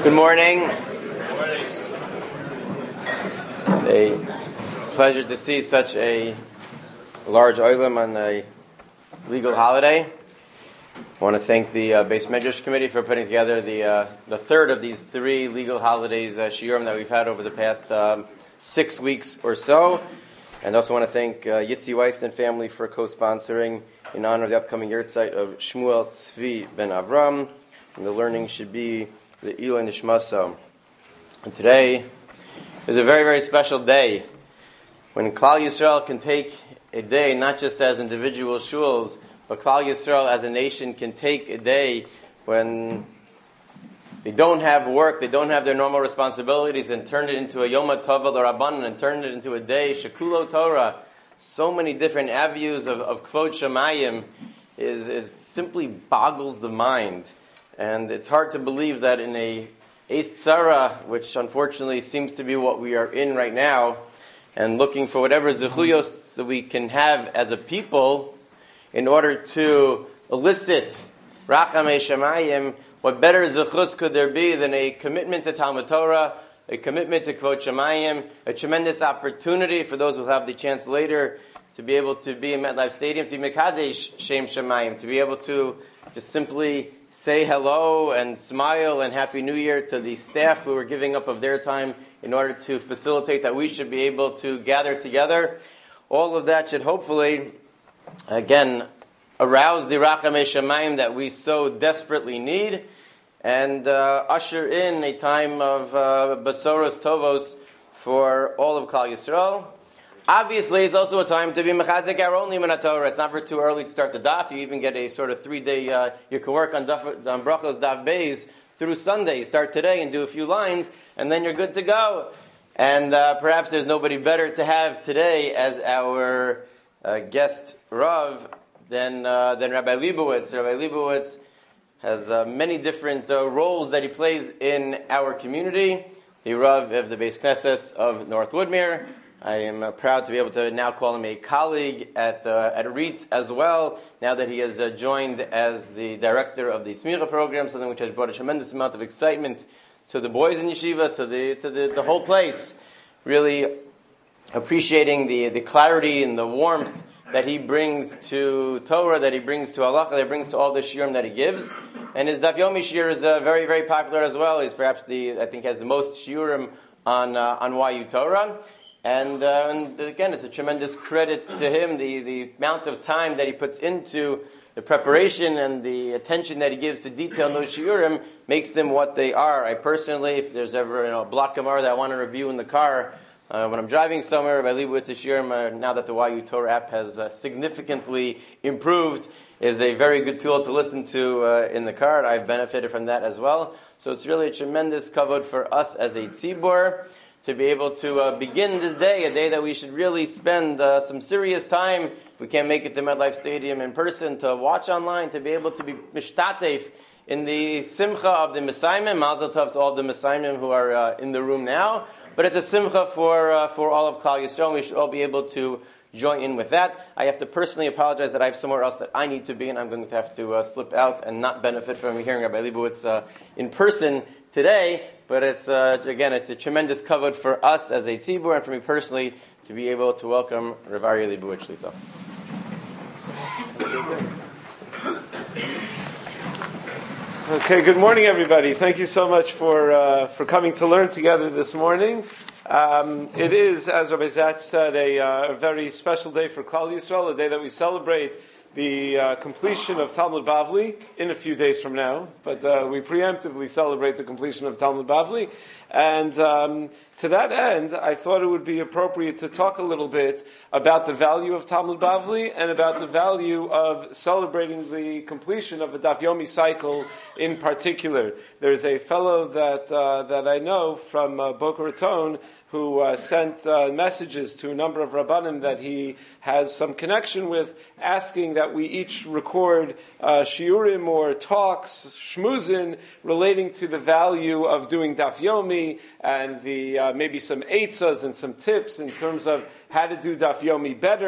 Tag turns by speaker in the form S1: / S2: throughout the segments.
S1: Good morning. It's a pleasure to see such a large oilam on a legal holiday. I want to thank the Beis Medrash Committee for putting together the third of these three legal holidays shiurim that we've had over the past 6 weeks or so. And also want to thank Yitzi Weissman family for co-sponsoring in honor of the upcoming yahrzeit of Shmuel Tzvi ben Avram. And the learning should be the Ilui Nishmaso. And today is a very, very special day when Klal Yisrael can take a day not just as individual shuls, but Klal Yisrael as a nation can take a day when they don't have work, they don't have their normal responsibilities, and turn it into a Yom HaTov L'Rabbanan, and turn it into a day Shekulo Torah. So many different avenues of Kvod Shemayim is simply boggles the mind. And it's hard to believe that in a Eis Tzara, which unfortunately seems to be what we are in right now, and looking for whatever zechuyos we can have as a people in order to elicit Rachamei Shemayim, what better zechus could there be than a commitment to Talmud Torah, a commitment to Kvod Shemayim, a tremendous opportunity for those who have the chance later to be able to be in MetLife Stadium, to be Mekadesh Shem Shemayim, to be able to just simply say hello and smile and Happy New Year to the staff who are giving up of their time in order to facilitate that we should be able to gather together. All of that should hopefully, again, arouse the Rachamei Shemayim that we so desperately need and usher in a time of Basoros Tovos for all of Klal Yisrael. Obviously, it's also a time to be mechazik our own liman Torah. It's never too early to start the daf. You even get a sort of 3-day, you can work on brachos daf beis through Sunday. You start today and do a few lines, and then you're good to go. And perhaps there's nobody better to have today as our guest Rav than Rabbi Leibowitz. Rabbi Leibowitz has many different roles that he plays in our community. The Rav of the Beis Knesset of North Woodmere. I am proud to be able to now call him a colleague at REITs as well, now that he has joined as the director of the Smicha program, something which has brought a tremendous amount of excitement to the boys in yeshiva, to the whole place. Really appreciating the clarity and the warmth that he brings to Torah, that he brings to halacha, that he brings to all the shiurim that he gives. And his Daf Yomi shiur is very, very popular as well. He's perhaps has the most shiurim on YU Torah. And again, it's a tremendous credit to him, the amount of time that he puts into the preparation and the attention that he gives to detail in those shiurim makes them what they are. I personally, if there's ever a block gemara that I want to review in the car, when I'm driving somewhere, I leave with the shiurim, now that the YU Torah app has significantly improved, is a very good tool to listen to in the car. I've benefited from that as well. So it's really a tremendous kavod for us as a tzibur to be able to begin this day, a day that we should really spend some serious time. If we can't make it to MetLife Stadium in person, to watch online, to be able to be mishtatef in the simcha of the Messiahim. Mazel tov to all the Messiahim who are in the room now. But it's a simcha for all of Klal Yisrael. We should all be able to join in with that. I have to personally apologize that I have somewhere else that I need to be, and I'm going to have to slip out and not benefit from hearing Rabbi Leibowitz in person today. But it's it's a tremendous kavod for us as a tzibur and for me personally to be able to welcome Rav Aryeh Leibowitz Shlita.
S2: Okay, good morning, everybody. Thank you so much for coming to learn together this morning. It is, as Rabbi Zatz said, a very special day for Klal Yisrael, a day that we celebrate the completion of Talmud Bavli in a few days from now, but we preemptively celebrate the completion of Talmud Bavli. And to that end, I thought it would be appropriate to talk a little bit about the value of Talmud Bavli and about the value of celebrating the completion of the Daf Yomi cycle in particular. There's a fellow that I know from Boca Raton who sent messages to a number of Rabbanim that he has some connection with, asking that we each record shiurim or talks, shmuzin, relating to the value of doing Daf Yomi and the maybe some eitzas and some tips in terms of how to do Daf Yomi better.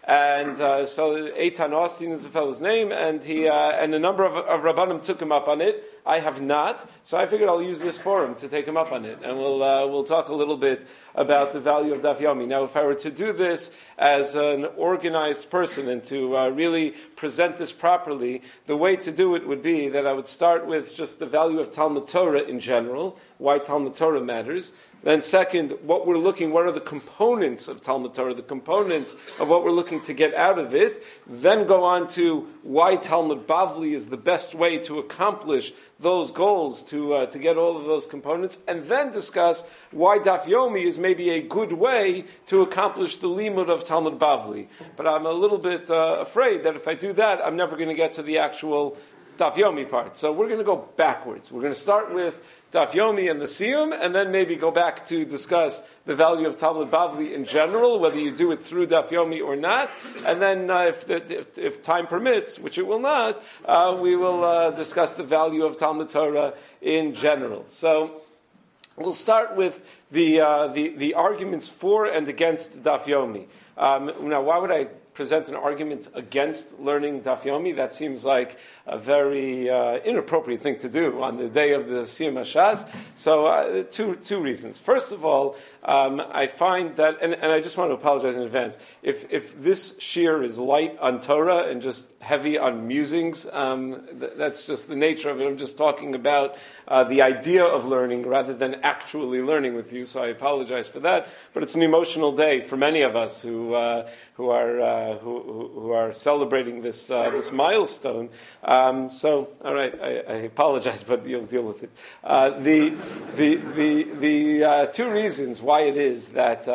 S2: and this fellow Eitan Austin is the fellow's name, and he and a number of Rabbanim took him up on it. I have not, so I figured I'll use this forum to take him up on it, and we'll talk a little bit about the value of Daf Yomi. Now, if I were to do this as an organized person and to really present this properly, the way to do it would be that I would start with just the value of Talmud Torah in general, why Talmud Torah matters. Then second, what are the components of Talmud Torah, the components of what we're looking to get out of it. Then go on to why Talmud Bavli is the best way to accomplish those goals, to get all of those components. And then discuss why Daf Yomi is maybe a good way to accomplish the limud of Talmud Bavli. But I'm a little bit afraid that if I do that, I'm never going to get to the actual Daf Yomi part. So we're going to go backwards. We're going to start with Daf Yomi and the Siyum, and then maybe go back to discuss the value of Talmud Bavli in general, whether you do it through Daf Yomi or not. And then if time permits, which it will not, we will discuss the value of Talmud Torah in general. So we'll start with the arguments for and against Daf Yomi. Now, why would I present an argument against learning Daf Yomi? That seems like a very inappropriate thing to do on the day of the Siyum HaShas. So two reasons. First of all, I find that, and I just want to apologize in advance, if this shiur is light on Torah and just heavy on musings, that's just the nature of it. I'm just talking about the idea of learning rather than actually learning with you, so I apologize for that. But it's an emotional day for many of us who are celebrating this milestone. So, all right, I apologize, but you'll deal with it. The two reasons why it is that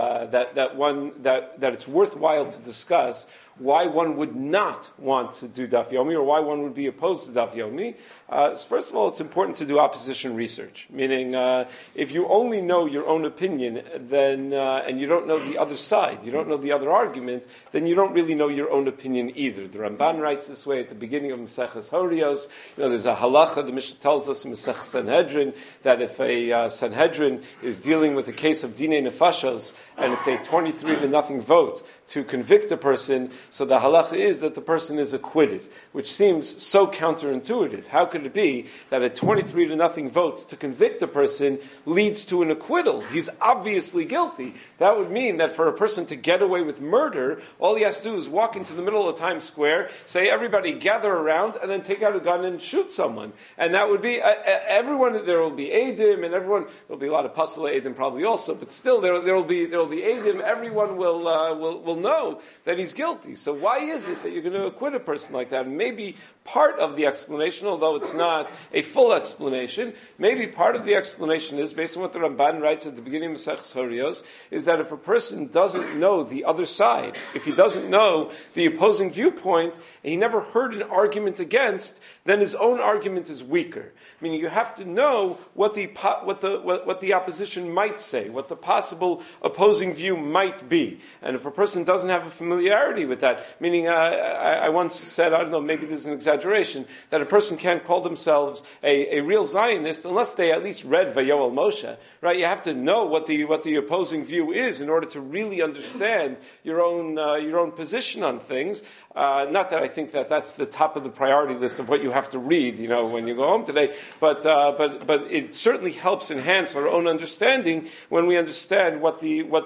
S2: it's worthwhile to discuss why one would not want to do Daf Yomi or why one would be opposed to Daf Yomi. First of all, it's important to do opposition research, meaning if you only know your own opinion, then and you don't know the other side, you don't know the other argument, then you don't really know your own opinion either. The Ramban writes this way at the beginning of Maseches Horios. There's a halacha, the Mishnah tells us in Maseches Sanhedrin, that if a Sanhedrin is dealing with a case of Dinei Nefashos, and it's a 23-0 vote to convict a person, so the halacha is that the person is acquitted, which seems so counterintuitive. How could it be that a 23-0 vote to convict a person leads to an acquittal? He's obviously guilty. That would mean that for a person to get away with murder, all he has to do is walk into the middle of Times Square, say, everybody gather around, and then take out a gun and shoot someone. And that would be, everyone, there will be Eidim, and everyone, there'll be a lot of Pasala Eidim probably also, but still there will be Eidim, everyone will know that he's guilty. So why is it that you're going to acquit a person like that? And maybe part of the explanation, although it's not a full explanation, maybe part of the explanation is, based on what the Ramban writes at the beginning of Maseches Horios, is that if a person doesn't know the other side, if he doesn't know the opposing viewpoint, and he never heard an argument against, then his own argument is weaker. Meaning you have to know what the opposition might say, what the possible opposing view might be. And if a person doesn't have a familiarity with that, meaning I once said, I don't know, maybe this is an exaggeration, that a person can't call themselves a real Zionist unless they at least read Vayoel Moshe, right? You have to know what the opposing view is in order to really understand your own position on things. Not that I think that that's the top of the priority list of what you have to read, when you go home today, but it certainly helps enhance our own understanding when we understand what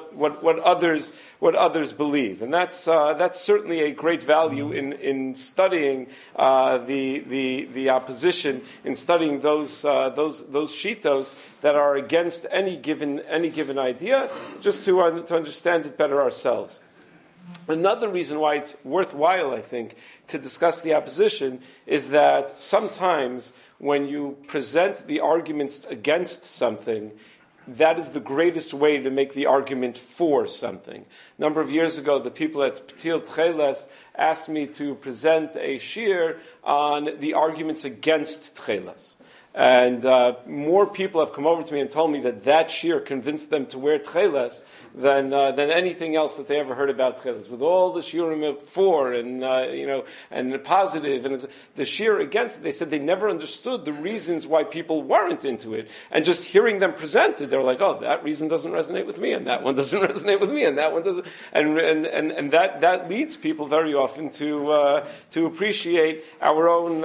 S2: others believe, and that's certainly a great value in studying the opposition, in studying those shitos that are against any given idea, just to understand it better ourselves. Another reason why it's worthwhile, I think, to discuss the opposition is that sometimes when you present the arguments against something, that is the greatest way to make the argument for something. A number of years ago, the people at Patil Tcheles asked me to present a shiur on the arguments against Tcheles. And more people have come over to me and told me that shir convinced them to wear tcheles than anything else that they ever heard about tcheles. With all the shiurim for and and positive, and the shir against it, they said they never understood the reasons why people weren't into it. And just hearing them presented, they were like, "Oh, that reason doesn't resonate with me, and that one doesn't resonate with me, and that one doesn't." And that leads people very often to appreciate our own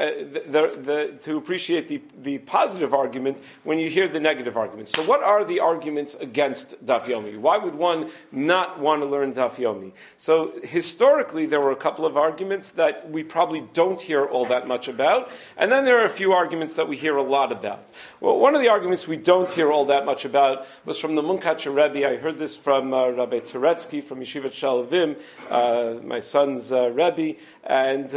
S2: to appreciate the positive argument when you hear the negative arguments. So what are the arguments against Daf Yomi? Why would one not want to learn Daf Yomi? So historically there were a couple of arguments that we probably don't hear all that much about, and then there are a few arguments that we hear a lot about. Well, one of the arguments we don't hear all that much about was from the Munkacher Rebbe. I heard this from Rabbi Turetsky from Yeshivat Shalavim, my son's Rebbe, and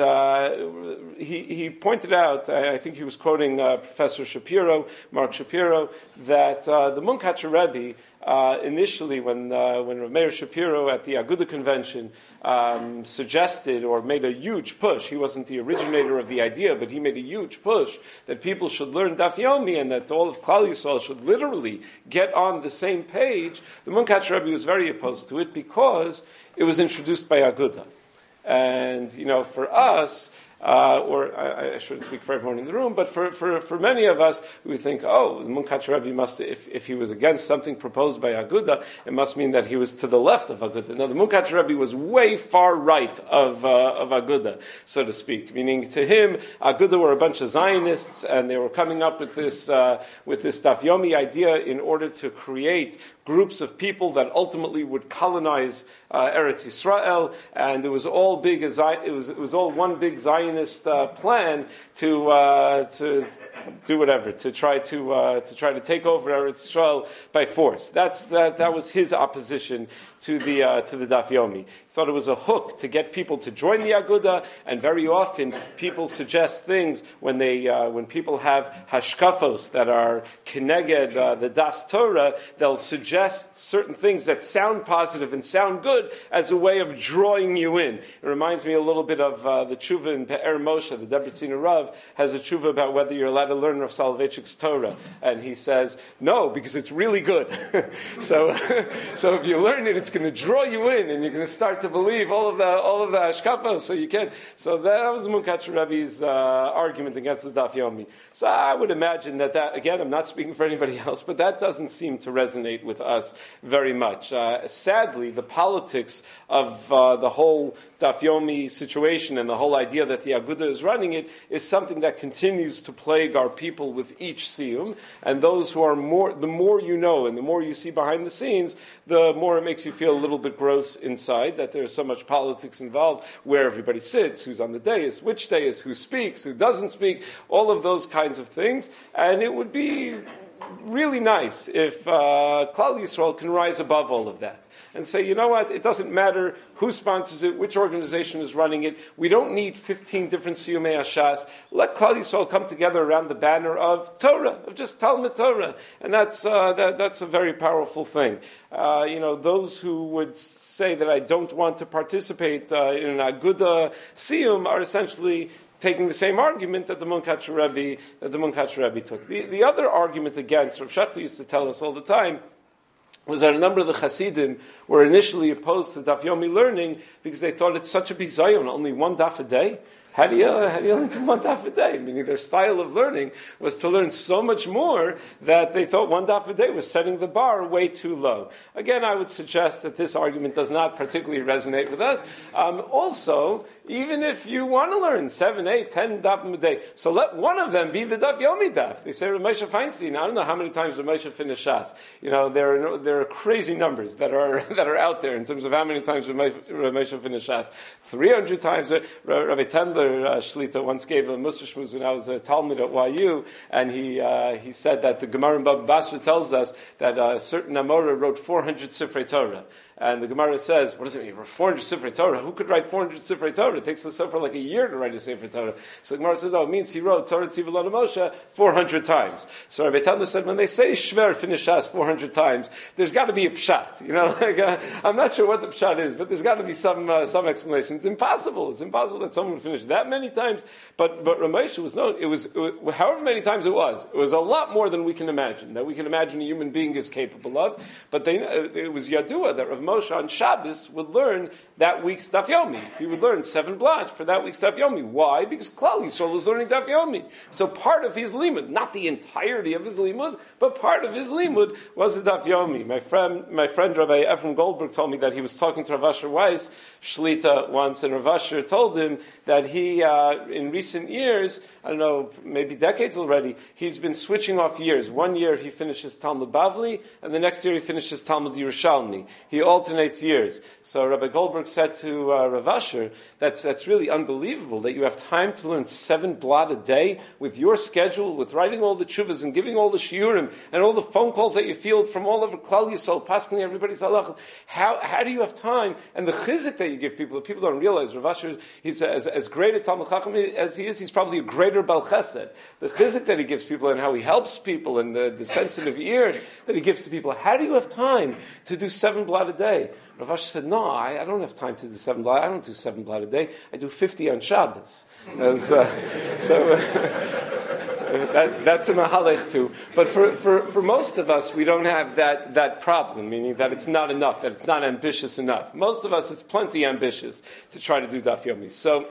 S2: he pointed out, I think he was quoting Professor Shapiro, Mark Shapiro, that the Munkacher Rebbe, initially when Rav Meir Shapiro at the Aguda convention suggested or made a huge push, he wasn't the originator of the idea, but he made a huge push that people should learn Daf Yomi and that all of Klal Yisrael should literally get on the same page, the Munkacher Rebbe was very opposed to it because it was introduced by Aguda. And, for us, or I shouldn't speak for everyone in the room, but for many of us, we think, the Munkacher Rebbe must, if he was against something proposed by Aguda, it must mean that he was to the left of Aguda. No, the Munkacher Rebbe was way far right of Aguda, so to speak. Meaning, to him, Aguda were a bunch of Zionists, and they were coming up with this Daf Yomi idea in order to create groups of people that ultimately would colonize Eretz Yisrael, and it was all one big Zionist plan to do whatever, to try to take over Eretz Yisrael by force. That was his opposition to the Daf Yomi. He thought it was a hook to get people to join the Aguda, and very often people suggest things when people have hashkafos that are keneged the Das Torah, they'll suggest certain things that sound positive and sound good as a way of drawing you in. It reminds me a little bit of the tshuva in Pe'er Moshe. The Debreciner Rav has a tshuva about whether you're allowed to learn Rav Soloveitchik's Torah, and he says no, because it's really good. so if you learn it, it's going to draw you in, and you're going to start to believe all of the hashkafa. So you can. So that was Munkacher Rebbe's argument against the Daf Yomi. So I would imagine that again, I'm not speaking for anybody else, but that doesn't seem to resonate with us very much. Sadly, the politics of the whole Daf Yomi situation and the whole idea that the Aguda is running it is something that continues to plague our people with each siyum. And those who are the more you know and the more you see behind the scenes, the more it makes you feel a little bit gross inside that there's so much politics involved, where everybody sits, who's on the dais, which dais, who speaks, who doesn't speak, all of those kinds of things. And it would be really nice if Klal Yisrael can rise above all of that and say, you know what, it doesn't matter who sponsors it, which organization is running it. We don't need 15 different Siyumei Hashas. Let Klal Yisrael come together around the banner of Torah, of just Talmud Torah. And that's a very powerful thing. Those who would say that I don't want to participate in an Aguda Siyum are essentially taking the same argument that the Munkacher Rebbe took. The other argument against, Rav Shechter used to tell us all the time, was that a number of the Hasidim were initially opposed to Daf Yomi learning because they thought it's such a bizayon, only one daf a day. How do you only do one daf a day? Meaning their style of learning was to learn so much more that they thought one daf a day was setting the bar way too low. Again, I would suggest that this argument does not particularly resonate with us. Also, even if you want to learn 7, 8, 10 dafim a day, so let one of them be the Daf Yomi daf. They say Rav Moshe Feinstein. I don't know how many times Rav Moshe finished Shas. There are crazy numbers that are out there in terms of how many times Rav Moshe finished Shas. 300 times. Rabbi Tendler Shlita once gave a Musar Shmuz when I was a Talmud at YU, and he said that the Gemara in Baba Basra tells us that a certain Amora wrote 400 Sifrei Torah. And the Gemara says, what does it mean? 400 Sifrei Torah? Who could write 400 Sifrei Torah? It takes the Sefer like a year to write a Sefer Torah. So the Gemara says, it means he wrote Torah Tzivah Moshe 400 times. So Rabbi Tanda said, when they say Shver finish Shas 400 times, there's got to be a pshat. I'm not sure what the pshat is, but there's got to be some explanation. It's impossible that someone would finish that many times. But Ramesha was known. It was however many times it was a lot more than we can imagine. That we can imagine a human being is capable of. But it was Yadua that Rav Moshe on Shabbos would learn that week's Daf Yomi. He would learn 7 blot for that week's Daf Yomi. Why? Because Klal Yisrael was learning Daf Yomi. So part of his limud, not the entirety of his limud, but part of his limud was the Daf Yomi. My friend Rabbi Ephraim Goldberg told me that he was talking to Rav Asher Weiss, Shlita, once, and Rav Asher told him that he, in recent years, I don't know, maybe decades already, he's been switching off years. One year he finishes Talmud Bavli, and the next year he finishes Talmud Yerushalmi. He alternates years. So Rabbi Goldberg said to Rav Asher, that's really unbelievable that you have time to learn 7 blot a day with your schedule, with writing all the tshuvas and giving all the shiurim and all the phone calls that you field from all over Klal Yisrael, passing everybody's halach. How do you have time? And the chizik that you give people, that people don't realize, Rav Asher, he's as great a Talmud Chacham as he is, he's probably a greater Bal Chesed. The chizik that he gives people and how he helps people and the sensitive ear that he gives to people. How do you have time to do 7 blot a day? Rav Asher said, no, I don't have time to do 7 blot. I don't do 7 blot a day. I do 50 on Shabbos. That's a mahalech too. But for most of us, we don't have that problem, meaning that it's not enough, that it's not ambitious enough. Most of us, it's plenty ambitious to try to do Daf Yomi. So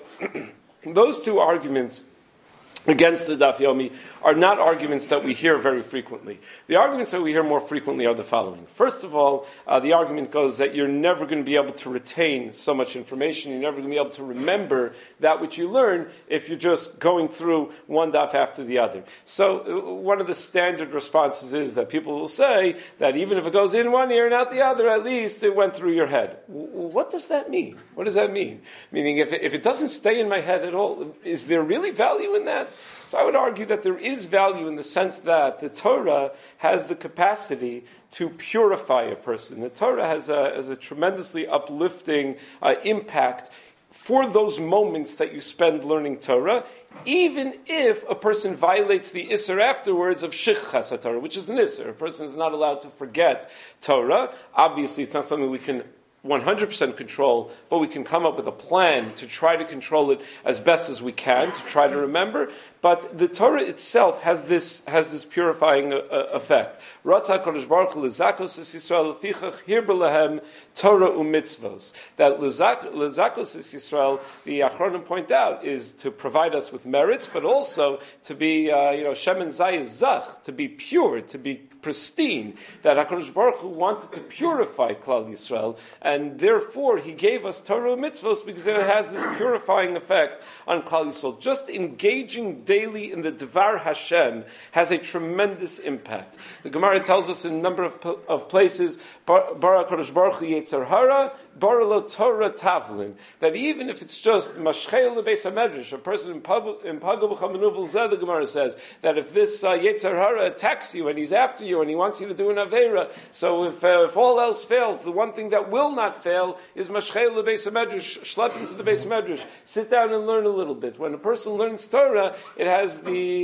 S2: those two arguments against the Daf Yomi are not arguments that we hear very frequently. The arguments that we hear more frequently are the following. First of all, the argument goes that you're never going to be able to retain so much information, you're never going to be able to remember that which you learn if you're just going through one daf after the other. So one of the standard responses is that people will say that even if it goes in one ear and out the other, at least it went through your head. What does that mean? What does that mean? Meaning if it doesn't stay in my head at all, is there really value in that? So I would argue that there is value in the sense that the Torah has the capacity to purify a person. The Torah has a tremendously uplifting impact for those moments that you spend learning Torah, even if a person violates the Isser afterwards of Shichas HaTorah, which is an Isser. A person is not allowed to forget Torah. Obviously, it's not something we can 100% control, but we can come up with a plan to try to control it as best as we can, to try to remember. But the Torah itself has this purifying effect. Ratzah HaKadosh Baruch Hu lezakos es Yisrael lefichach hirba lahem Torah u'mitzvos. That lezakos es Yisrael, the Achronim point out, is to provide us with merits, but also to be, Shem and Zayis Zach, to be pure, to be pristine. That HaKadosh Baruch Hu wanted to purify Klal Yisrael, and therefore He gave us Torah u'mitzvos because it has this purifying effect on Klal Yisrael. Just engaging daily in the Devar Hashem has a tremendous impact. The Gemara tells us in a number of places, Bara HaKadosh Baruch Hu Yetzer Hara, Bara Lo Torah Tavlin, that even if it's just Mashchel Lebeis HaMedrash, a person in Pagah B'Chamanuvul Zeh, the Gemara says, that if this Yetzer Hara attacks you and he's after you and he wants you to do an Aveira, so if all else fails, the one thing that will not fail is Mashchel Lebeis HaMedrash, schlep him to the Beis HaMedrash, sit down and learn a little bit. When a person learns Torah, it has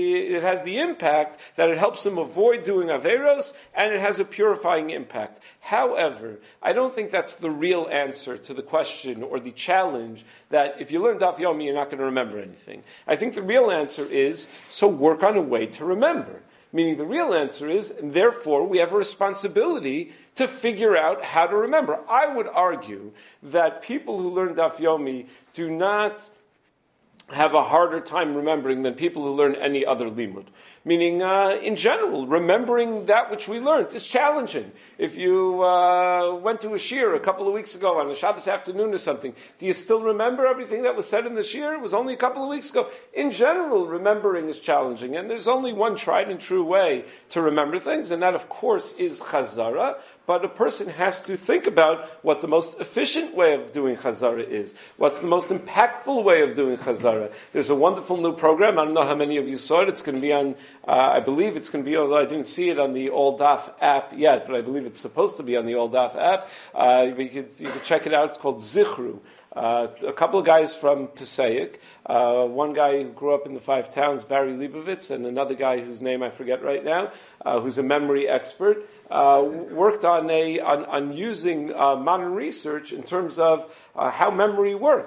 S2: the impact that it helps him avoid doing Aveiros, and it has a purifying impact. However, I don't think that's the real answer to the question or the challenge that if you learn Daf Yomi, you're not going to remember anything. I think the real answer is, so work on a way to remember. Meaning the real answer is, and therefore we have a responsibility to figure out how to remember. I would argue that people who learn Daf Yomi do not have a harder time remembering than people who learn any other limud. Meaning, in general, remembering that which we learned is challenging. If you went to a shir a couple of weeks ago on a Shabbos afternoon or something, do you still remember everything that was said in the shir? It was only a couple of weeks ago. In general, remembering is challenging, and there's only one tried and true way to remember things, and that, of course, is chazara. But a person has to think about what the most efficient way of doing chazara is. What's the most impactful way of doing chazara? There's a wonderful new program. I don't know how many of you saw it. It's going to be on, I believe it's going to be, although I didn't see it on the All Daf app yet, but I believe it's supposed to be on the All Daf app. You could check it out. It's called Zichru. A couple of guys from Passaic, one guy who grew up in the Five Towns, Barry Leibovitz, and another guy whose name I forget right now, who's a memory expert, worked on using modern research in terms of how memory works.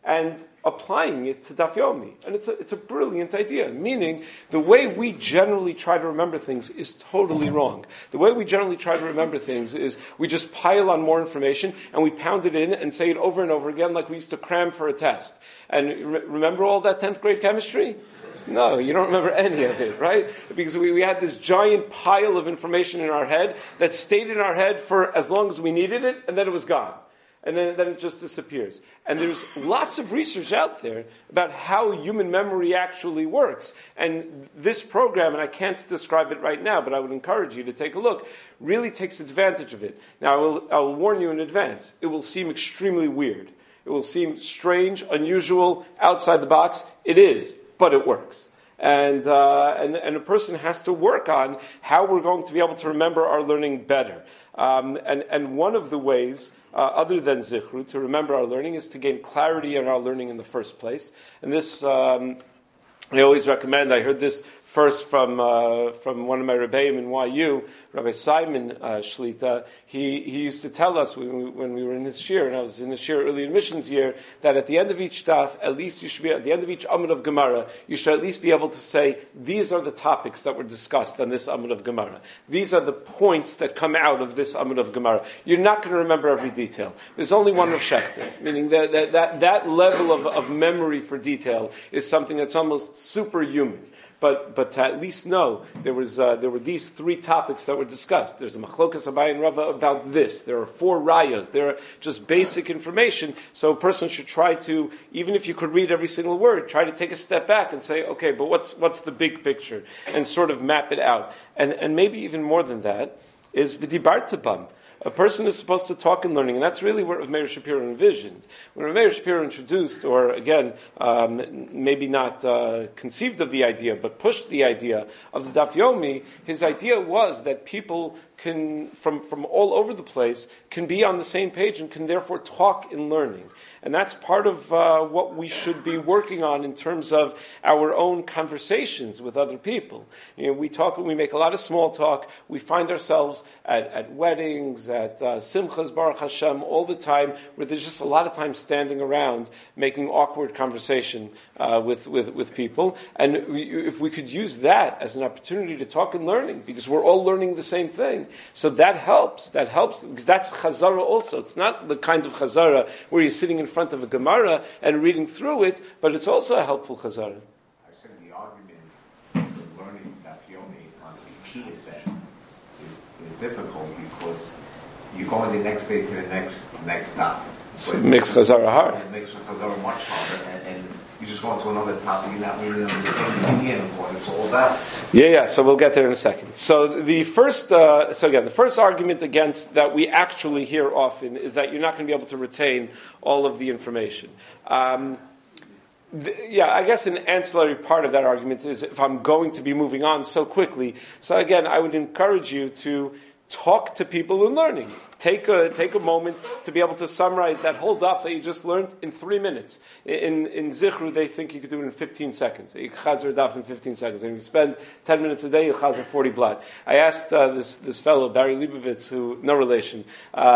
S2: and applying it to Daf Yomi. And it's a brilliant idea, meaning the way we generally try to remember things is totally wrong. The way we generally try to remember things is we just pile on more information and we pound it in and say it over and over again like we used to cram for a test. And remember all that 10th grade chemistry? No, you don't remember any of it, right? Because we had this giant pile of information in our head that stayed in our head for as long as we needed it, and then it was gone. And then it just disappears. And there's lots of research out there about how human memory actually works. And this program, and I can't describe it right now, but I would encourage you to take a look, really takes advantage of it. Now, I will warn you in advance. It will seem extremely weird. It will seem strange, unusual, outside the box. It is, but it works. And a person has to work on how we're going to be able to remember our learning better. And one of the ways, other than Zichru, to remember our learning is to gain clarity in our learning in the first place. And this, I always recommend, I heard this first from one of my Rebbeim in YU, Rabbi Simon Shlita. He used to tell us when we were in his shir, and I was in his shir early admissions year, that at the end of each daf, at least you should be, at the end of each Amud of Gemara, you should at least be able to say, these are the topics that were discussed on this Amud of Gemara. These are the points that come out of this Amud of Gemara. You're not going to remember every detail. There's only one of Shechter, meaning that level of memory for detail is something that's almost superhuman. But to at least know there were these three topics that were discussed. There's a machlokas Abaye and Rava about this. There are 4 rayas. There are just basic information. So a person should try to, even if you could read every single word, try to take a step back and say, okay, but what's the big picture, and sort of map it out. And maybe even more than that is v'dibarta bam. A person is supposed to talk and learning, and that's really what Rav Meir Shapiro envisioned. When Rav Meir Shapiro introduced, or again, maybe not conceived of the idea, but pushed the idea of the Daf Yomi, his idea was that people can, from all over the place, can be on the same page and can therefore talk in learning. And that's part of what we should be working on in terms of our own conversations with other people. You know, we talk, we make a lot of small talk. We find ourselves at weddings, at simchas, Baruch Hashem, all the time, where there's just a lot of time standing around making awkward conversation with people. And if we could use that as an opportunity to talk and learning, because we're all learning the same thing, so that helps. That helps because that's chazara also. It's not the kind of chazara where you're sitting in front of a Gemara and reading through it, but it's also a helpful chazara.
S3: I said the argument of learning Daf Yomi on repeat session is difficult because you go on the next day to the next stop.
S2: So it makes chazara hard.
S3: It makes chazara much harder, and you just go on to another topic, you're not really understanding the beginning of what it's all about.
S2: Yeah, so we'll get there in a second. So the first argument against that we actually hear often is that you're not going to be able to retain all of the information. I guess an ancillary part of that argument is if I'm going to be moving on so quickly. So again, I would encourage you to talk to people in learning. Take a moment to be able to summarize that whole daf that you just learned in 3 minutes. In Zichru, they think you could do it in 15 seconds. You chazer daf in 15 seconds. And if you spend 10 minutes a day, you chazer 40 blot. I asked this fellow, Barry Leibovitz, who, no relation,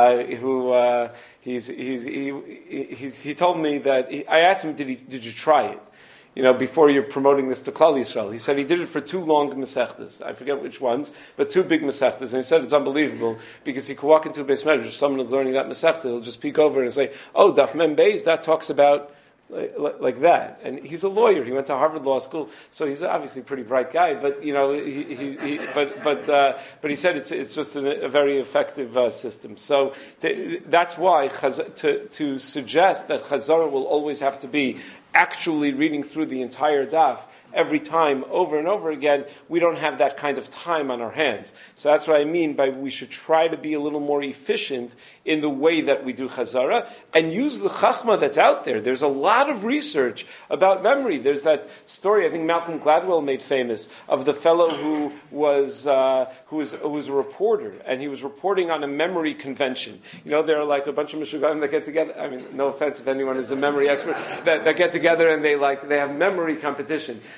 S2: he told me that, I asked him, did you try it? You know, before you're promoting this to Klal Yisrael. He said he did it for 2 long Masechtas. I forget which ones, but 2 big Masechtas. And he said it's unbelievable because he could walk into a Beis Medrash, someone is learning that Masechta, he'll just peek over and say, oh, Daf Mem Beis, that talks about like that. And he's a lawyer. He went to Harvard Law School, so he's obviously a pretty bright guy. But you know, but he said it's just a very effective system. So that's why to suggest that Chazara will always have to be actually reading through the entire daf every time, over and over again, we don't have that kind of time on our hands. So that's what I mean by we should try to be a little more efficient in the way that we do chazara, and use the chachma that's out there. There's a lot of research about memory. There's that story, I think Malcolm Gladwell made famous, of the fellow who was a reporter, and he was reporting on a memory convention. You know, there are like a bunch of Meshuggahim that get together, I mean, no offense if anyone is a memory expert, that get together and they have memory competition.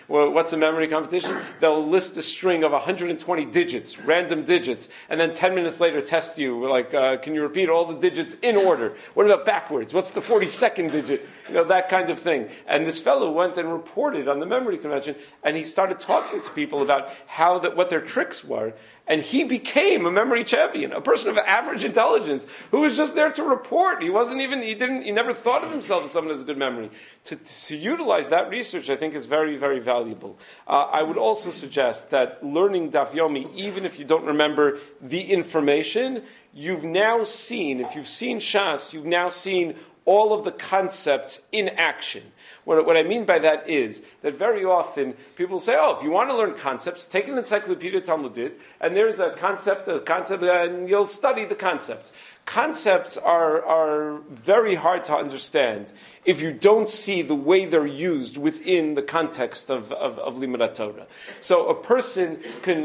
S2: Well, what's a memory competition? They'll list a string of 120 digits, random digits, and then 10 minutes later test you, like, can you repeat all the digits in order? What about backwards? What's the 42nd digit? That kind of thing. And this fellow went and reported on the memory convention, and he started talking to people about what their tricks were. And he became a memory champion, a person of average intelligence who was just there to report. He never thought of himself as someone who has a good memory. To utilize that research, I think, is very, very valuable. I would also suggest that learning Daf Yomi, even if you don't remember the information, you've now seen, if you've seen Shas, you've now seen all of the concepts in action. What I mean by that is that very often people say, if you want to learn concepts, take an Encyclopedia Talmudit, and there's a concept, and you'll study the concepts. Concepts are very hard to understand if you don't see the way they're used within the context of Limud Torah. So a person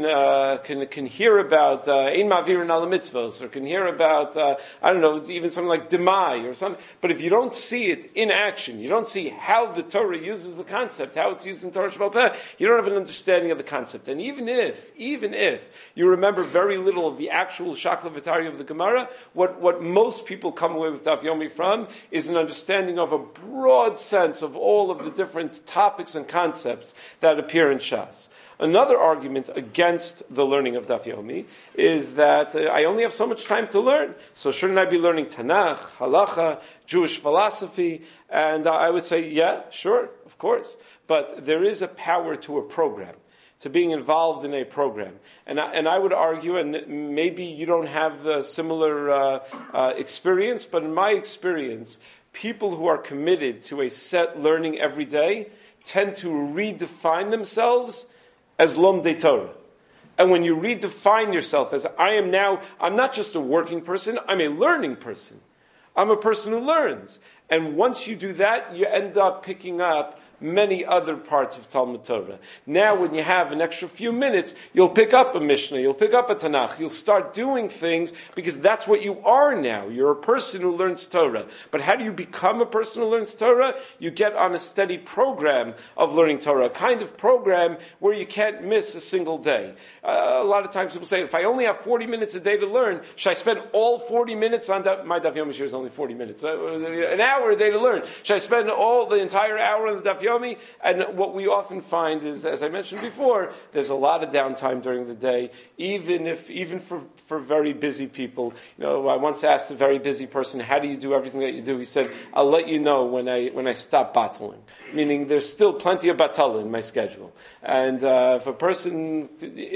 S2: can hear about Ein Ma'avirin Ala Mitzvos, or can hear about even something like Demai or something. But if you don't see it in action, you don't see how the Torah uses the concept, how it's used in Torah Sheba'al Peh, you don't have an understanding of the concept. And even if you remember very little of the actual Shakla V'Tari of the Gemara, what most people come away with Daf Yomi from is an understanding of a broad sense of all of the different topics and concepts that appear in Shas. Another argument against the learning of Daf Yomi is that I only have so much time to learn. So shouldn't I be learning Tanakh, Halacha, Jewish philosophy? And I would say, yeah, sure, of course. But there is a power to a program, to being involved in a program. And I would argue, and maybe you don't have the similar experience, but in my experience, people who are committed to a set learning every day tend to redefine themselves as Lomdei Torah. And when you redefine yourself as I'm not just a working person, I'm a learning person. I'm a person who learns. And once you do that, you end up picking up many other parts of Talmud Torah. Now, when you have an extra few minutes, you'll pick up a Mishnah, you'll pick up a Tanakh, you'll start doing things because that's what you are now. You're a person who learns Torah. But how do you become a person who learns Torah? You get on a steady program of learning Torah, a kind of program where you can't miss a single day. A lot of times people say, if I only have 40 minutes a day to learn, should I spend all 40 minutes on my Daf Yomi is only 40 minutes, an hour a day to learn. Should I spend all the entire hour on the Daf Yomi? And what we often find is, as I mentioned before, there's a lot of downtime during the day, even for very busy people. I once asked a very busy person, how do you do everything that you do? He said, I'll let you know when I stop battling. Meaning there's still plenty of batala in my schedule. And if a person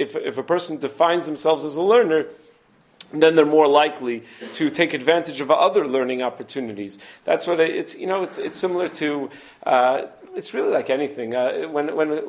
S2: defines themselves as a learner, then they're more likely to take advantage of other learning opportunities. That's what it's similar to. It's really like anything. When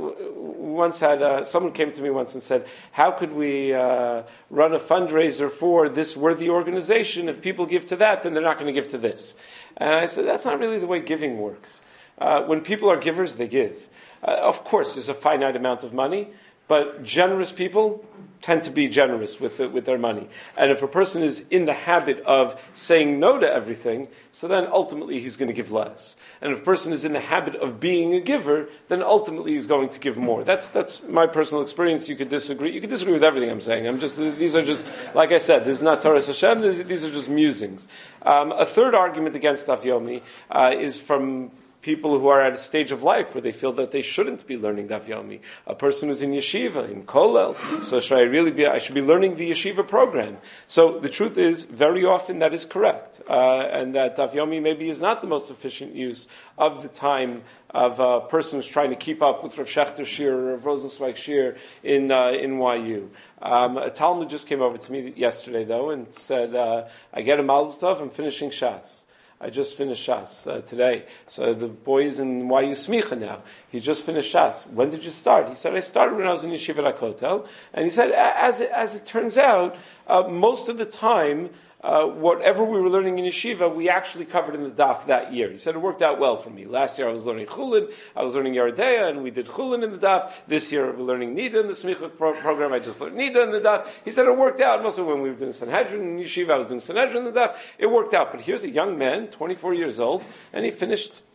S2: once had someone came to me once and said, "How could we run a fundraiser for this worthy organization? If people give to that, then they're not going to give to this." And I said, "That's not really the way giving works. When people are givers, they give. Of course, there's a finite amount of money." But generous people tend to be generous with their money. And if a person is in the habit of saying no to everything, so then ultimately he's going to give less. And if a person is in the habit of being a giver, then ultimately he's going to give more. That's my personal experience. You could disagree. You could disagree with everything I'm saying. These are just, like I said, this is not Torah Hashem. These are just musings. A third argument against Daf Yomi is from people who are at a stage of life where they feel that they shouldn't be learning Daf Yomi. A person who's in yeshiva, in kollel, so I should be learning the yeshiva program. So the truth is, very often that is correct. And that Daf Yomi maybe is not the most efficient use of the time of a person who's trying to keep up with Rav Shechter Shir or Rav Rosenzweig Shir in YU. A Talmud just came over to me yesterday, though, and said, I get a mazel tov, I'm finishing Shas. I just finished Shas today. So the boy is in YU Smicha now. He just finished Shas. When did you start? He said, I started when I was in Yeshiva Kotel. And he said, as it turns out, most of the time, whatever we were learning in Yeshiva, we actually covered in the daf that year. He said, it worked out well for me. Last year I was learning Chulin, I was learning Yeridea, and we did Chulin in the daf. This year we're learning Nida in the Smicha program. I just learned Nida in the daf. He said, it worked out. Most of when we were doing Sanhedrin in Yeshiva, I was doing Sanhedrin in the daf. It worked out. But here's a young man, 24 years old, and he finished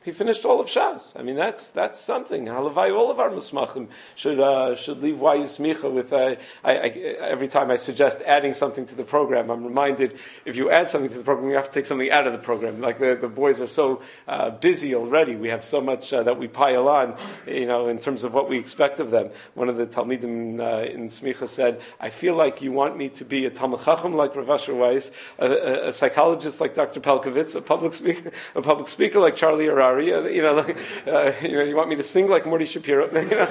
S2: He finished all of Shas. I mean, that's something. Halavai, all of our musmachim should leave Wayu Smicha with. Every time I suggest adding something to the program, I'm reminded if you add something to the program, you have to take something out of the program. Like the boys are so busy already. We have so much that we pile on, in terms of what we expect of them. One of the Talmidim in Smicha said, "I feel like you want me to be a Talmid Chacham like Rav Asher Weiss, a psychologist like Dr. Pelkovitz, a public speaker like Charlie Harari. You want me to sing like Morty Shapiro."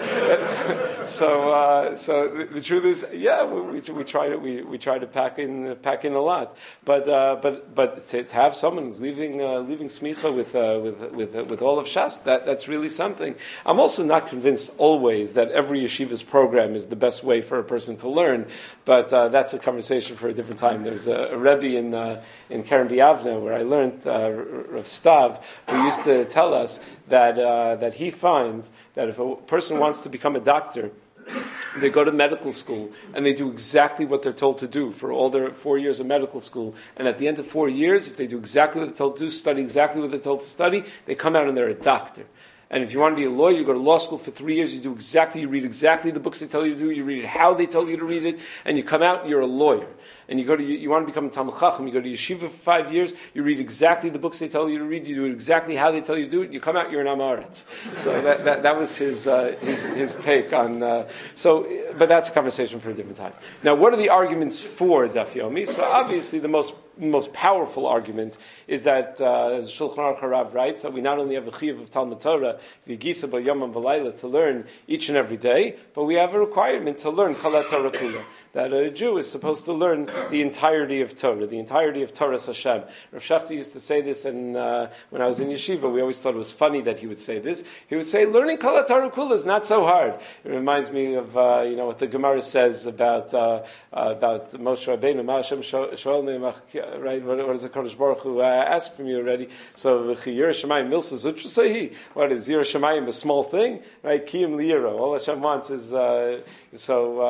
S2: So the truth is, we try to pack in a lot, but to have someone who's leaving smicha with all of Shas, that's really something. I'm also not convinced always that every yeshiva's program is the best way for a person to learn, but that's a conversation for a different time. There's a Rebbe in Keren B'Yavne where I learned Rav Stav, who used to tell us that he finds that if a person wants to become a doctor, they go to medical school and they do exactly what they're told to do for all their 4 years of medical school. And at the end of 4 years, if they do exactly what they're told to do, study exactly what they're told to study, they come out and they're a doctor. And if you want to be a lawyer, you go to law school for 3 years, you read exactly the books they tell you to do, you read it how they tell you to read it, and you come out and you're a lawyer. And you want to become a Talmid Chacham, you go to yeshiva for 5 years, you read exactly the books they tell you to read, you do it exactly how they tell you to do it, you come out, you're an Am Haaretz. So that was his take on, but that's a conversation for a different time. Now, what are the arguments for Daf Yomi? So obviously the most powerful argument is that, as Shulchan Aruch Harav writes, that we not only have a chiyuv of Talmud Torah, v'gisa b'yom and b'layla, to learn each and every day, but we have a requirement to learn Kol HaTorah Kula, that a Jew is supposed to learn the entirety of Torah, the entirety of Torah's Hashem. Rav Shachti used to say this, and when I was in yeshiva, we always thought it was funny that he would say this. He would say, learning Kol HaTorah Kula is not so hard. It reminds me of what the Gemara says about Moshe Rabbeinu, Ma Hashem shoel me, right? What does the Kodesh Baruch Hu ask from you already? So, Yireh Shamayim Milsa Zutra Sehi. What is Yireh Shamayim, a small thing? Right? Kiyum Liyiro. All Hashem wants is, it's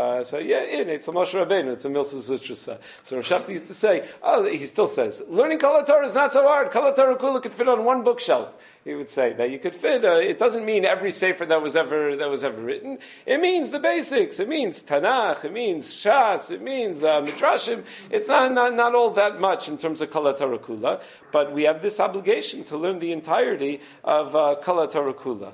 S2: Moshe Rabbeinu, it's a Milsa Zutra. So Rav Shachti used to say, he still says, learning Kol HaTorah is not so hard. Kol HaTorah Kula could fit on one bookshelf. He would say that you could fit. It doesn't mean every sefer that was ever written. It means the basics. It means Tanakh. It means Shas. It means Midrashim. It's not all that much in terms of Kol HaTorah Kula, but we have this obligation to learn the entirety of Kol HaTorah Kula,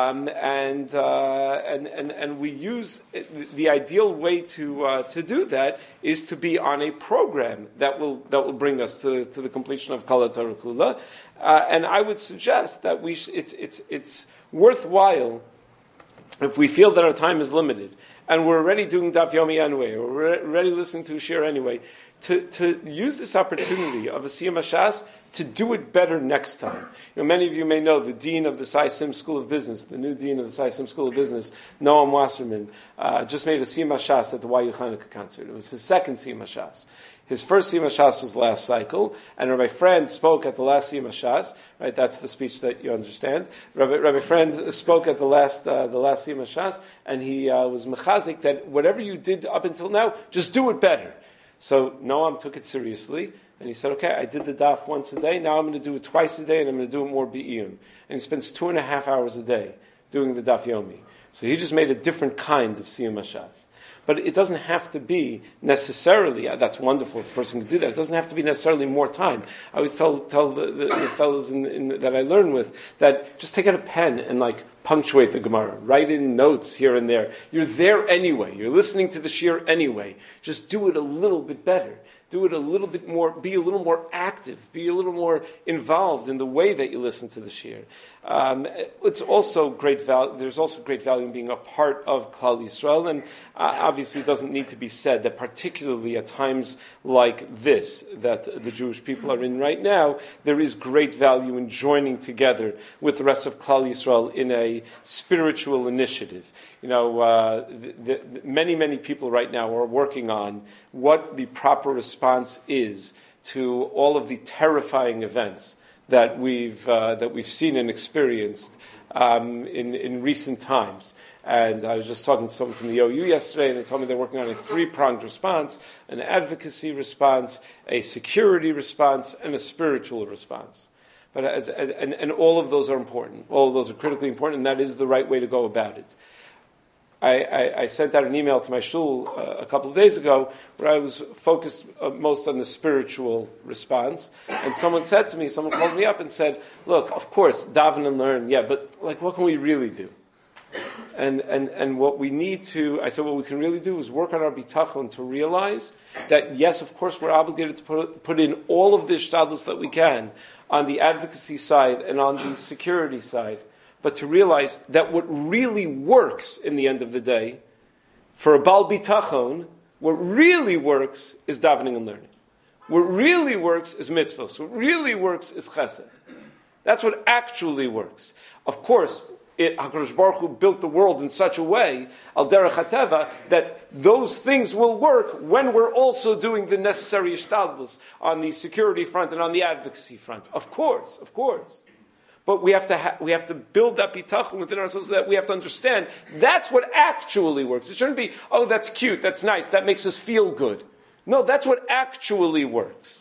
S2: and we use the ideal way to do that is to be on a program that will bring us to the completion of Kol HaTorah Kula. And I would suggest that it's worthwhile, if we feel that our time is limited, and we're already doing Daf Yomi anyway, or we're already listening to a shir anyway, to use this opportunity of a Siyum HaShas to do it better next time. Many of you may know the dean of the Sai Sim School of Business, the new dean of the Sai Sim School of Business, Noam Wasserman, just made a Siyum HaShas at the YU Chanukah concert. It was his second Siyum HaShas. His first Siyum HaShas was last cycle, and Rabbi Friend spoke at the last Siyum HaShas. Right, that's the speech that you understand. Rabbi Friend spoke at the last Siyum HaShas, and he was mechazik that whatever you did up until now, just do it better. So Noam took it seriously, and he said, okay, I did the daf once a day, now I'm going to do it twice a day, and I'm going to do it more bi'iyun. And he spends 2.5 hours a day doing the daf yomi. So he just made a different kind of Siyum HaShas. But it doesn't have to be necessarily, that's wonderful if a person can do that, it doesn't have to be necessarily more time. I always tell the fellows that I learn with that just take out a pen and punctuate the Gemara, write in notes here and there. You're there anyway, you're listening to the shir anyway. Just do it a little bit better. Do it a little bit more, be a little more active, be a little more involved in the way that you listen to the shir. It's also great value. There's also great value in being a part of Klal Yisrael, and obviously it doesn't need to be said that particularly at times like this that the Jewish people are in right now, there is great value in joining together with the rest of Klal Yisrael in a spiritual initiative. Many people right now are working on what the proper response is to all of the terrifying events that we've seen and experienced in recent times. And I was just talking to someone from the OU yesterday, and they told me they're working on a 3-pronged response: an advocacy response, a security response, and a spiritual response. But and all of those are important. All of those are critically important, and that is the right way to go about it. I sent out an email to my shul a couple of days ago where I was focused most on the spiritual response. And someone called me up and said, look, of course, daven and learn, yeah, but like, what can we really do? And what we need to, I said, what we can really do is work on our bitachon to realize that, yes, of course, we're obligated to put in all of the shtadlus that we can on the advocacy side and on the security side, but to realize that what really works in the end of the day, for a Baal Bitachon, what really works is davening and learning. What really works is mitzvahs. What really works is chesed. That's what actually works. Of course, HaKadosh Baruch Hu built the world in such a way, al derech hateva, that those things will work when we're also doing the necessary ishtadlus on the security front and on the advocacy front. Of course. But we have to build that bitachon within ourselves so that we have to understand that's what actually works. It shouldn't be, oh, that's cute, that's nice, that makes us feel good. No, that's what actually works.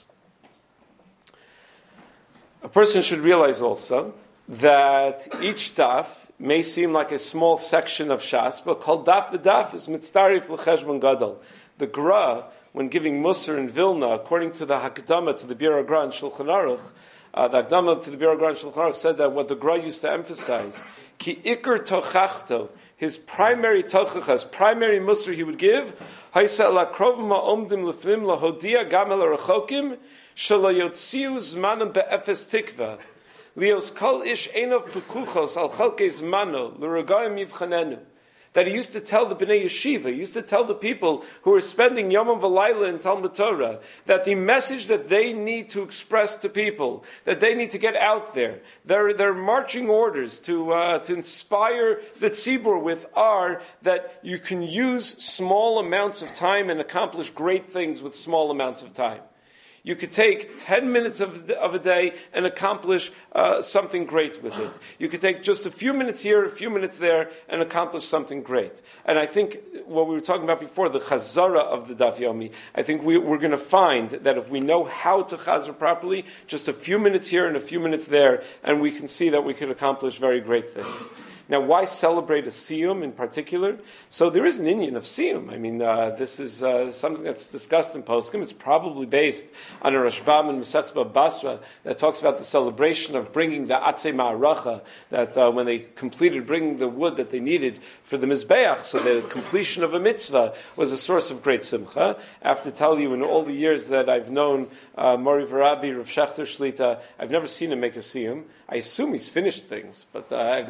S2: A person should realize also that each daf may seem like a small section of Shas, but called daf v'daf is mitzdarif l'cheshbon gadol. The Gra, when giving Musar in Vilna, according to the Hakdama to the Bir Gra and Shulchan Aruch, the Hakdama to the Bir Gra and Shulchan Aruch said that what the Gra used to emphasize, ki ikar tochachto, his primary tochachas, primary Musar he would give, haisa la krovim ha'omdim lefnim lahodia gamel ha'rechokim, shelo yotziu zmanim be'efes tikva. Leos kol ish enov pekuchos al chalkes mano l'ragayim yivchanenu. That he used to tell the Bnei Yeshiva, he used to tell the people who were spending Yom V'Layla in Talmud Torah, that the message that they need to express to people, that they need to get out there, their marching orders to inspire the tzibur with are that you can use small amounts of time and accomplish great things with small amounts of time. You could take 10 minutes of a day and accomplish something great with it. You could take just a few minutes here, a few minutes there, and accomplish something great. And I think what we were talking about before, the chazara of the Daf Yomi, I think we're going to find that if we know how to chazar properly, just a few minutes here and a few minutes there, and we can see that we can accomplish very great things. Now, why celebrate a siyum in particular? So there is an inyan of siyum. I mean, this is something that's discussed in Poskim. It's probably based on a Rashbam in Masechta Bava Basra that talks about the celebration of bringing the Atzei Ma'aracha, that when they completed bringing the wood that they needed for the Mizbeach, so the completion of a mitzvah was a source of great simcha. I have to tell you, in all the years that I've known Mori Varabi, Rav Shechter Shlita, I've never seen him make a siyum. I assume he's finished things, but I've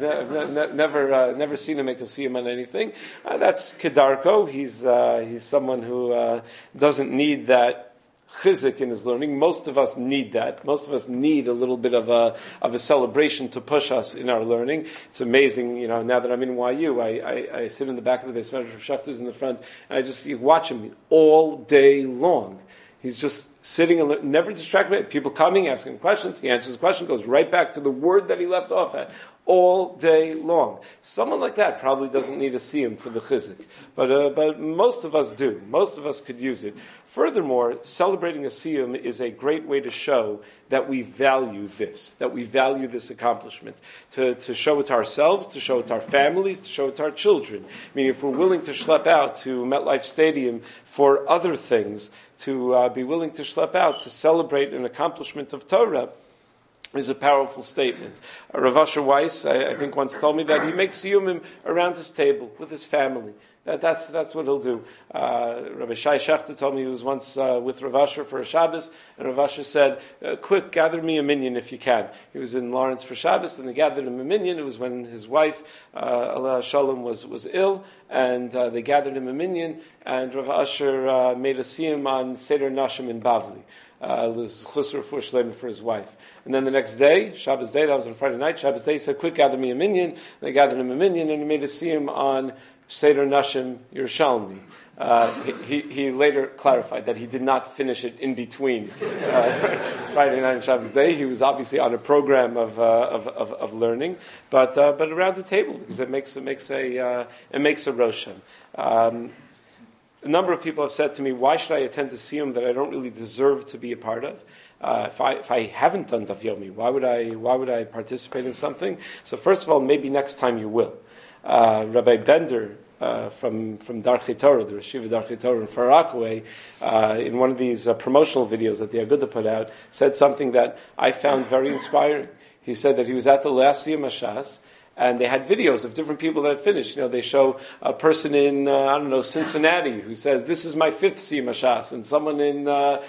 S2: never seen him make a siyum on anything. That's Kedarko. He's someone who doesn't need that chizik in his learning. Most of us need that. Most of us need a little bit of a celebration to push us in our learning. It's amazing, now that I'm in YU, I sit in the back of the base measure of Shechter's in the front, and you watch him all day long. He's just sitting and never distracted. People coming, asking questions. He answers the question, goes right back to the word that he left off at all day long. Someone like that probably doesn't need a siyum for the chizik, but most of us do. Most of us could use it. Furthermore, celebrating a siyum is a great way to show that we value this accomplishment, to show it to ourselves, to show it to our families, to show it to our children. I mean, if we're willing to schlep out to MetLife Stadium for other things, to be willing to schlep out to celebrate an accomplishment of Torah is a powerful statement. Rav Asher Weiss, I think, once told me that he makes siyumim around his table with his family. That's what he'll do. Rabbi Shai Shechter told me he was once with Rav Asher for a Shabbos, and Rav Asher said, quick, gather me a minyan if you can. He was in Lawrence for Shabbos, and they gathered him a minyan. It was when his wife, Aleh Shalom, was ill, and they gathered him a minyan, and Rav Asher made a siyum on Seder Nashim in Bavli. Chusr for his wife. And then the next day, Shabbos day, that was on Friday night, Shabbos day, he said, quick, gather me a minyan. They gathered him a minyan, and he made a siyum on Seder Nashim Yerushalmi. He later clarified that he did not finish it in between Friday night and Shabbos day. He was obviously on a program of learning, but around the table, because it makes a roshan. A number of people have said to me, why should I attend a siyum that I don't really deserve to be a part of? if I haven't done Daf Yomi, why would I participate in something? So first of all, maybe next time you will. Rabbi Bender from Darchei Torah, the Yeshiva Darchei Torah in Far Rockaway, in one of these promotional videos that the Aguda put out, said something that I found very inspiring. He said that he was at the last Siyum Hashas, and they had videos of different people that had finished. They show a person in, Cincinnati who says, "This is my 5th Siyum Hashas," and someone in,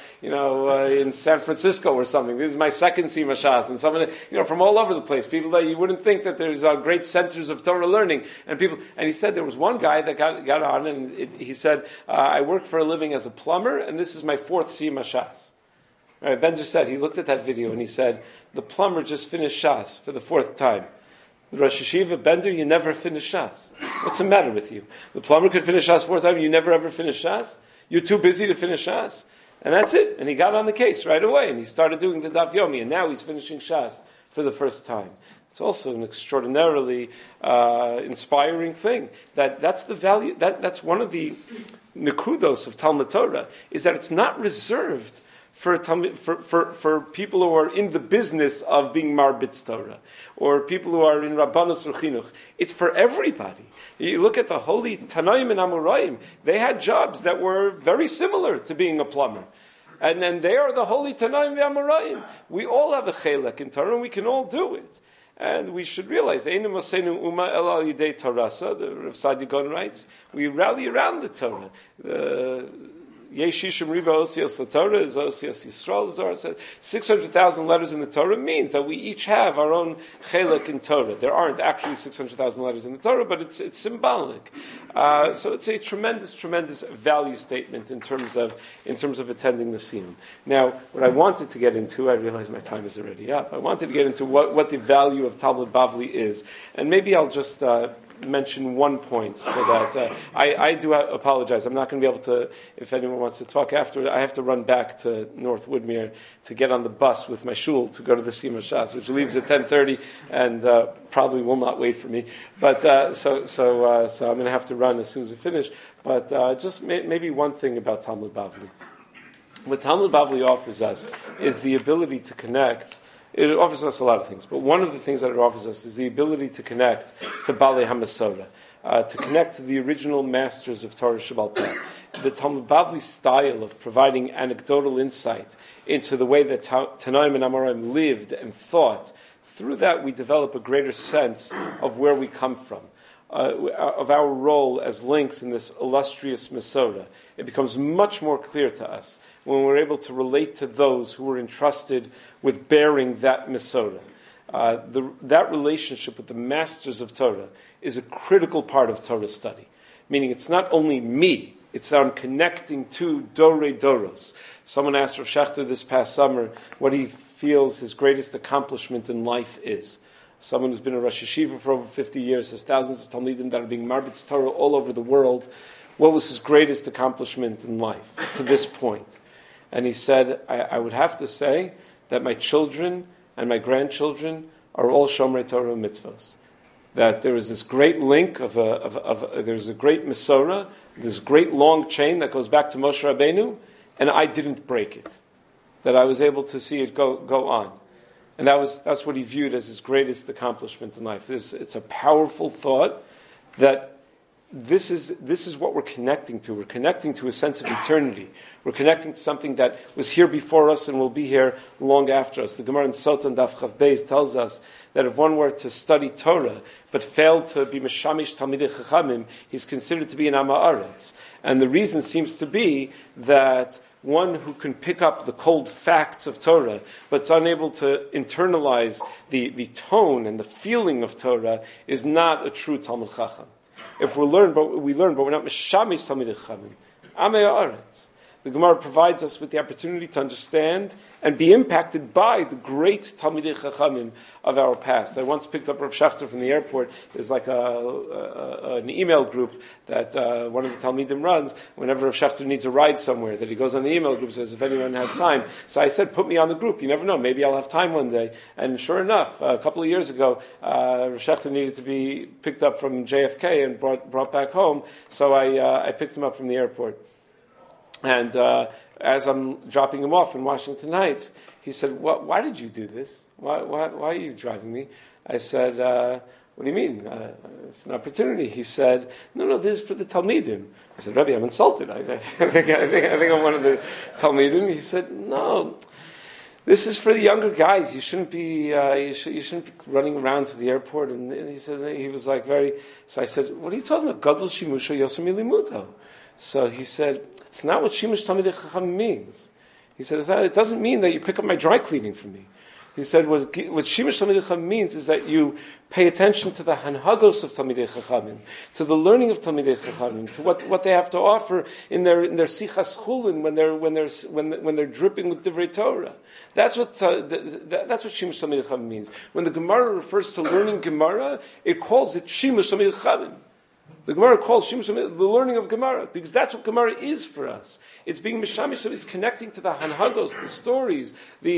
S2: in San Francisco or something, "This is my 2nd Siyum Hashas," and someone, from all over the place, people that you wouldn't think that there's great centers of Torah learning, and he said there was one guy that got on, and he said, "I work for a living as a plumber, and this is my 4th Siyum Hashas." Right, Bender said, he looked at that video, and he said, the plumber just finished Shas for the 4th time. The Rosh Hashiva, Bender, you never finish Shas. What's the matter with you? The plumber could finish Shas 4 times, you never ever finish Shas? You're too busy to finish Shas? And that's it. And he got on the case right away, and he started doing the Daf Yomi, and now he's finishing Shas for the first time. It's also an extraordinarily inspiring thing. That's the value, that's one of the nekudos of Talmud Torah, is that it's not reserved for people who are in the business of being marbitz Torah, or people who are in Rabbanus or Chinuch. It's for everybody. You look at the holy Tanaim and Amoraim, they had jobs that were very similar to being a plumber. And then they are the holy Tanaim and Amoraim. We all have a chelek in Torah, and we can all do it. And we should realize, Einu Mosenu Uma El Al Yidei Torasa, the Rav Saadia Gaon writes, we rally around the Torah. Yeshishim Riba Osios the Torah is Osios Yisrael. Zohar says 600,000 letters in the Torah means that we each have our own chelek in Torah. There aren't actually 600,000 letters in the Torah, but it's symbolic. So it's a tremendous value statement in terms of attending the Siyum. Now, what I wanted to get into, I realize my time is already up. I wanted to get into what the value of Talmud Bavli is, and maybe I'll just mention one point so that I do apologize. I'm not going to be able to, if anyone wants to talk after, I have to run back to North Woodmere to get on the bus with my shul to go to the Siyum Hashas, which leaves at 10:30 and probably will not wait for me. But so I'm going to have to run as soon as we finish. But just maybe one thing about Talmud Bavli. What Talmud Bavli offers us is the ability to connect. It offers us a lot of things, but one of the things that it offers us is the ability to connect to Balei HaMasorah, to connect to the original masters of Torah Shebaal Peh. The Talmud Bavli style of providing anecdotal insight into the way that Tanaim and Amoraim lived and thought, through that we develop a greater sense of where we come from, of our role as links in this illustrious Masorah. It becomes much more clear to us when we're able to relate to those who were entrusted with bearing that Masorah. That relationship with the masters of Torah is a critical part of Torah study. Meaning it's not only me, it's that I'm connecting to Dorei Doros. Someone asked Rav Shechter this past summer what he feels his greatest accomplishment in life is. Someone who's been a Rosh Hashiva for over 50 years, has thousands of Talmidim that are being marbitz Torah all over the world. What was his greatest accomplishment in life to this point? And he said, I would have to say that my children and my grandchildren are all Shomrei Torah mitzvos. That there is this great link there's a great Masorah, this great long chain that goes back to Moshe Rabbeinu, and I didn't break it. That I was able to see it go on. And that's what he viewed as his greatest accomplishment in life. It's a powerful thought that this is what we're connecting to. We're connecting to a sense of eternity. We're connecting to something that was here before us and will be here long after us. The Gemara in Sotan Daf Chav Beis tells us that if one were to study Torah but failed to be Meshamish Talmidei Chachamim, he's considered to be an Am Haaretz. And the reason seems to be that one who can pick up the cold facts of Torah but is unable to internalize the tone and the feeling of Torah is not a true Talmud Chacham. If we learn, but we're not Meshamish Talmidei Chachamim. Amei Haaretz. The Gemara provides us with the opportunity to understand and be impacted by the great Talmidei Chachamim of our past. I once picked up Rav Shechter from the airport. There's like an email group that one of the Talmidim runs whenever Rav Shechter needs a ride somewhere, that he goes on the email group and says, if anyone has time. So I said, put me on the group. You never know. Maybe I'll have time one day. And sure enough, a couple of years ago, Rav Shechter needed to be picked up from JFK and brought back home. So I picked him up from the airport. And as I'm dropping him off in Washington Heights, he said, why did you do this? Why are you driving me? I said, what do you mean? It's an opportunity. He said, no, this is for the Talmidim. I said, Rebbe, I'm insulted. I think I'm one of the Talmidim. He said, no, this is for the younger guys. You shouldn't be running around to the airport. And he said, he was like so I said, what are you talking about? Gadol Shimusha Yosem Milimuto. So he said, it's not what Shimush Talmidei Chacham means. He said, it doesn't mean that you pick up my dry cleaning for me. He said, what Shimush Talmidei Chacham means is that you pay attention to the hanhagos of Talmidei Chachamim, to the learning of Talmidei Chachamim, to what they have to offer in their sichas chulin when they're dripping with divrei Torah. That's what Shimush Talmidei Chachamim means. When the Gemara refers to learning Gemara, it calls it Shimush Talmidei Chachamim. The Gemara calls Shimush the learning of Gemara, because that's what Gemara is for us. It's being mishamish, it's connecting to the hanhagos, the stories,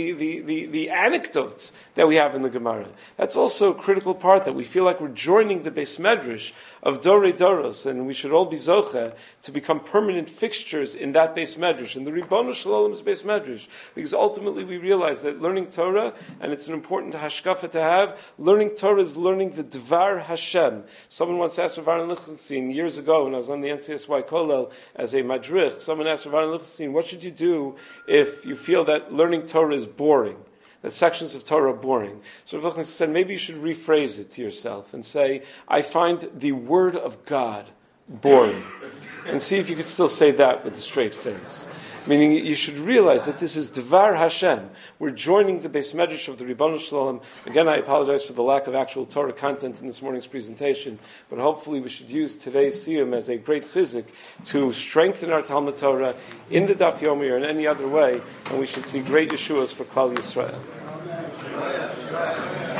S2: the anecdotes that we have in the Gemara. That's also a critical part, that we feel like we're joining the Beis Medrash of Dorei Doros, and we should all be zocheh to become permanent fixtures in that Beis Medrash, in the Ribono Shel Olam's Beis Medrash, because ultimately we realize that learning Torah, and it's an important hashkafa to have, learning Torah is learning the Dvar Hashem. Someone once asked Rav Aaron Lichtenstein years ago when I was on the NCSY Kollel as a madrich, someone asked Rav Aaron Lichtenstein, what should you do if you feel that learning Torah is boring, that sections of Torah are boring? So Rav Lichtenstein said, maybe you should rephrase it to yourself and say, I find the Word of God boring. And see if you could still say that with a straight face. Meaning, you should realize that this is Dvar Hashem. We're joining the Beis Medrash of the Ribono Shel Olam. Again, I apologize for the lack of actual Torah content in this morning's presentation, but hopefully we should use today's siyum as a great chizik to strengthen our Talmud Torah in the Daf Yomi or in any other way, and we should see great Yeshuas for Klal Yisrael.